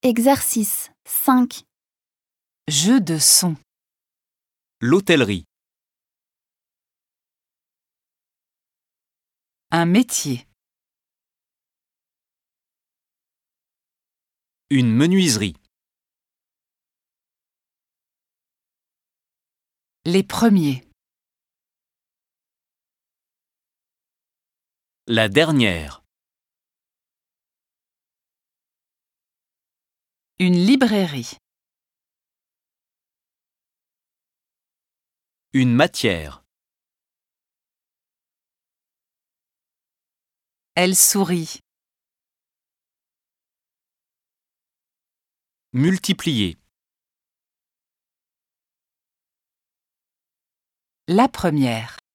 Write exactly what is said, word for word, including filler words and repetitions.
Exercice cinq. Jeu de son. L'hôtellerie. Un métier. Une menuiserie. Les premiers. La dernière. Une librairie. Une matière. Elle sourit. Multiplier. La première.